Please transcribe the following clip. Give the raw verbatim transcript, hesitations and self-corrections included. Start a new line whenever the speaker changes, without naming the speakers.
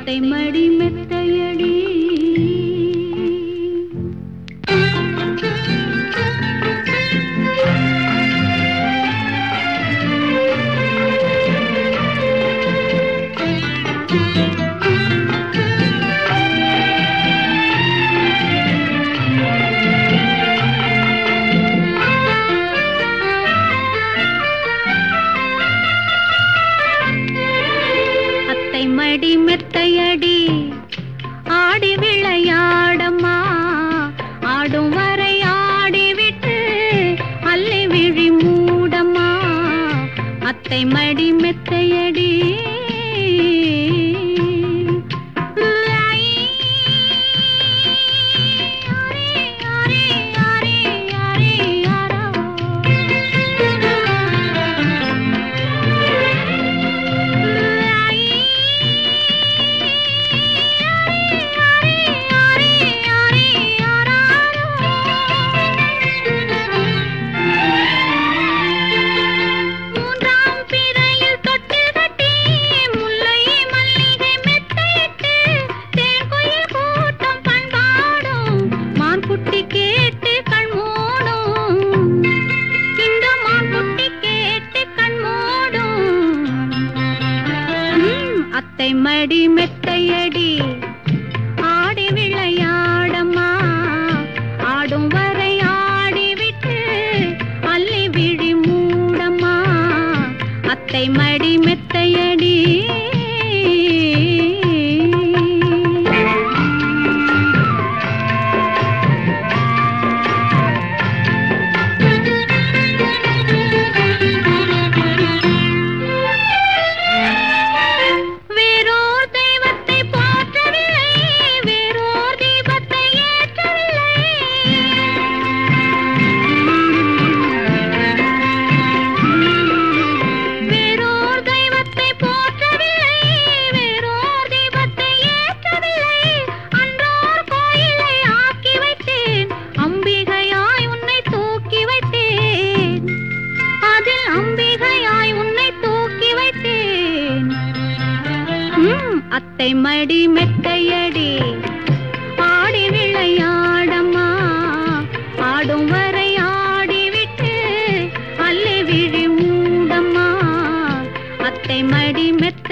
அத்தை மடி மெத்தையடி மடி மெத்தையடி ஆடி விளையாடம்மா ஆடும் வரை ஆடிவிட்டு அள்ளி விழி மூடம்மா அத்தை மடி மெத்தையடி அத்தை மடி மெத்தையடி ஆடி விளையாடம்மா ஆடும் வரை ஆடிவிட்டு அள்ளி விழி மூடம்மா அத்தை மடி மெத்தையடி அத்தை மடி மெத்தையடி ஆடி விளையாடம்மா ஆடும் வரை ஆடிவிட்டு அள்ளி விழி மூடம்மா அத்தை மடி மெத்த